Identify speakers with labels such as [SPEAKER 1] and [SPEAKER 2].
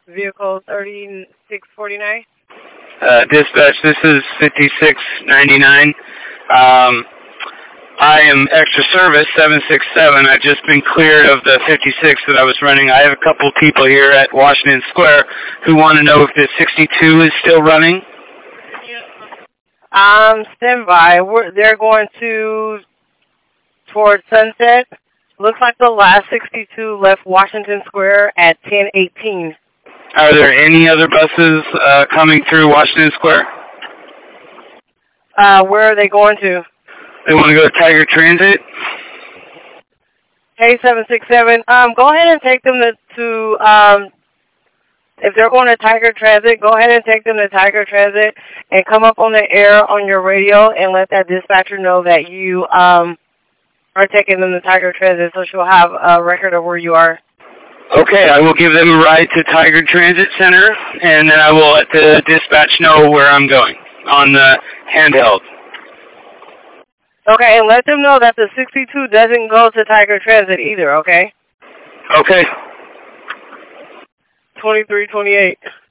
[SPEAKER 1] Vehicle 3649.
[SPEAKER 2] Dispatch, this is 5699. I am extra service 767. I've just been cleared of the 56 that I was running. I have a couple people here at Washington Square who want to know if the 62 is still running.
[SPEAKER 1] Stand by. They're going towards Sunset. Looks like the last 62 left Washington Square at 10:18.
[SPEAKER 2] Are there any other buses coming through Washington Square?
[SPEAKER 1] Where are they going to?
[SPEAKER 2] They want to go to Tiger Transit?
[SPEAKER 1] Hey, 767. Go ahead and take them to if they're going to Tiger Transit, go ahead and take them to Tiger Transit and come up on the air on your radio and let that dispatcher know that you are taking them to Tiger Transit, so she'll have a record of where you are.
[SPEAKER 2] Okay, I will give them a ride to Tiger Transit Center, and then I will let the dispatch know where I'm going on the handheld.
[SPEAKER 1] Okay, and let them know that the 62 doesn't go to Tiger Transit either, okay?
[SPEAKER 2] Okay.
[SPEAKER 1] 2328.